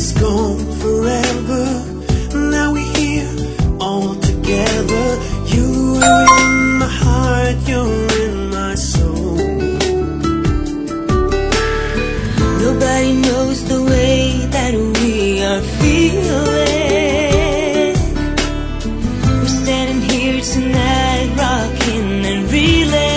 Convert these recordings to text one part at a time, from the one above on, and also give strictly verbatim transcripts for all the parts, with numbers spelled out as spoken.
is gone forever. Now we're here all together. You are in my heart, you're in my soul. Nobody knows the way that we are feeling. We're standing here tonight, rocking and reeling.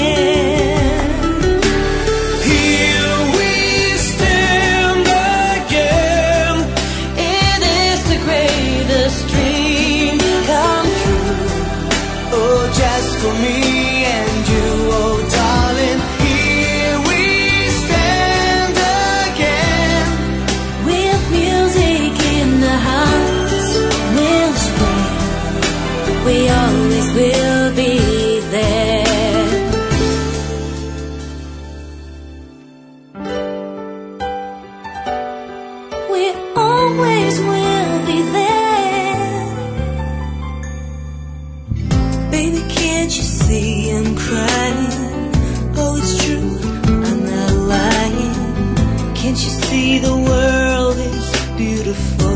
For me and you, oh darling, here we stand again. With music in the house, we'll scream, we always will be there. We always will be there. Baby, can't you see I'm crying? Oh, it's true, I'm not lying. Can't you see the world is beautiful?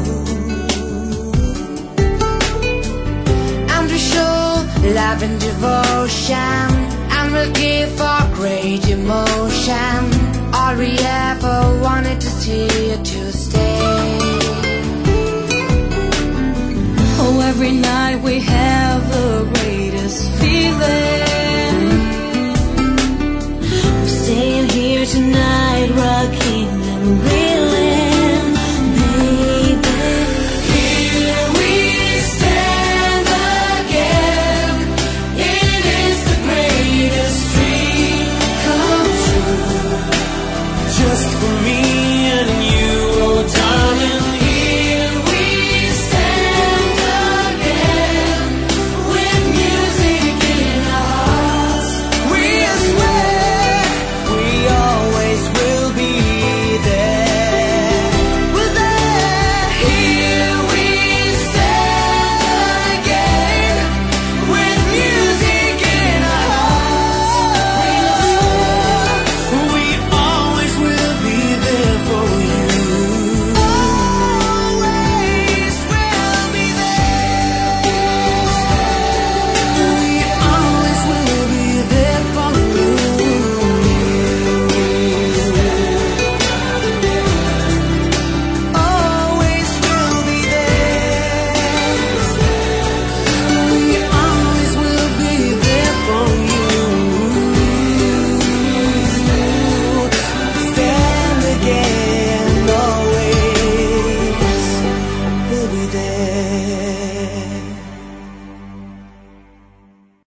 And we show love and devotion, and we'll give our great emotion. All we ever wanted to see you to stay. Oh, every night we have the greatest feeling. We're staying here tonight, rocking and